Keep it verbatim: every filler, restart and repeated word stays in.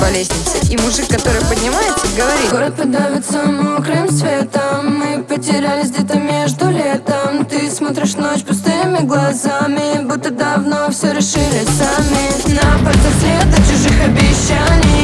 по лестнице, и мужик, который поднимается, говорит: город подавится мокрым светом, мы потерялись где-то между летом. Ты смотришь ночь пустыми глазами, будто давно все решили сами. На пальцах след от чужих обещаний.